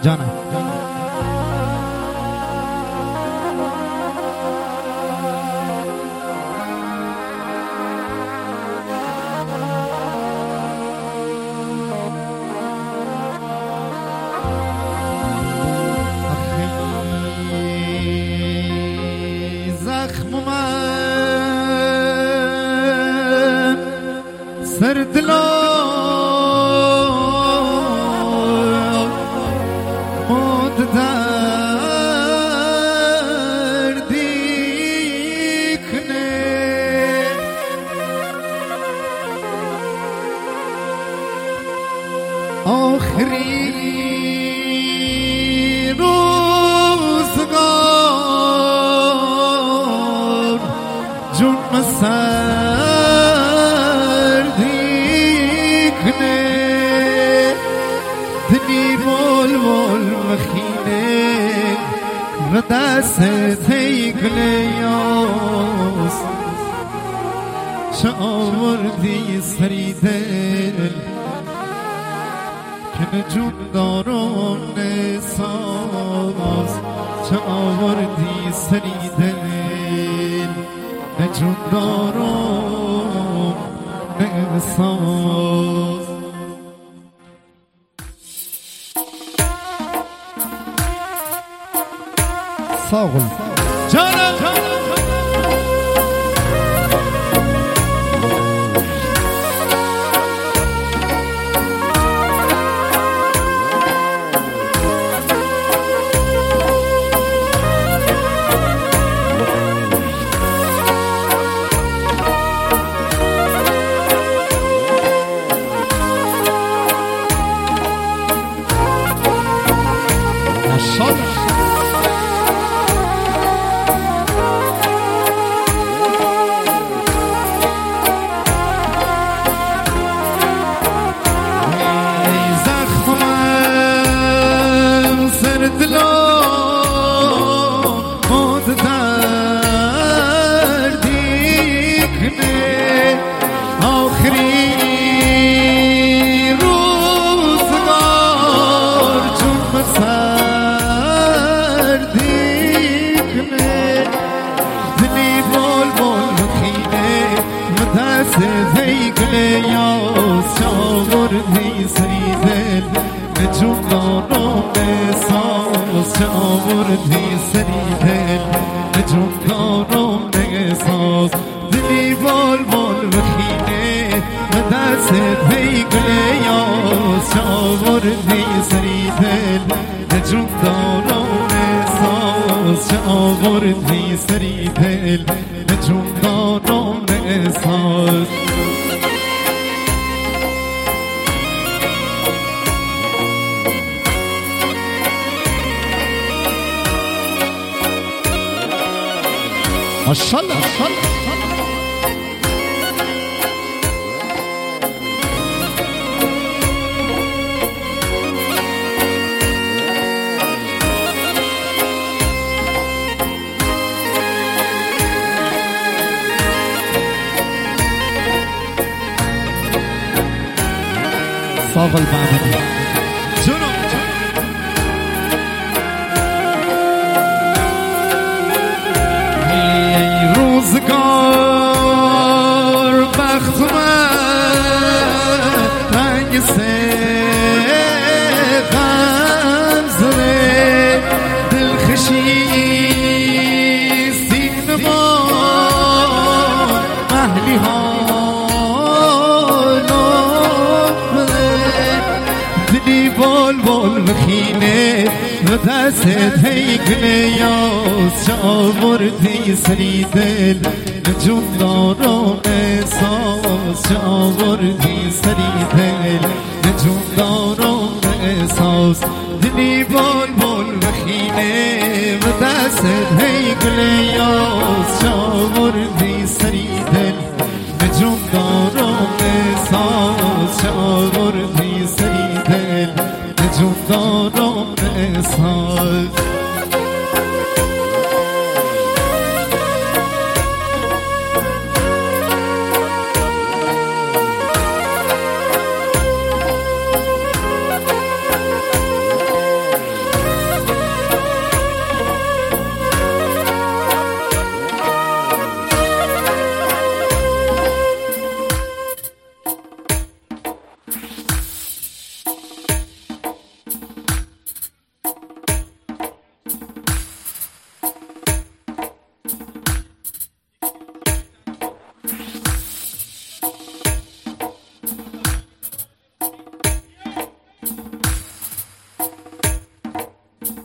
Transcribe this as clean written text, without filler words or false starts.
جانم زخم من سردلا مد دردی کنه آخری روزگار جون سردی کنه دنی بول بول مخینه و دست تیگله یاس چه آوردی سری دل که نجوم دارم نساز چه آوردی سری دل نجوم دارم نساز ساغل جانم آوردی سری دل نجوم دارم نگساز دلی بال بال بخینه و دست پیگله یاز آوردی سری دل نجوم دارم نگساز آوردی سری دل نجوم دارم نگساز ماشاءالله صاغ البعبدي روزگار بخت من رنگ غم زده دلخشی سین ما اهلی حالا دلی بال بال بخینه و دست تیگله یاز چه آوردی سری دل نجوم دارم احساس چه آوردی سری دل نجوم دارم احساس دلی بال بال بخینه و دست تیگله یاز چه آوردی سری دل نجوم دارم احساس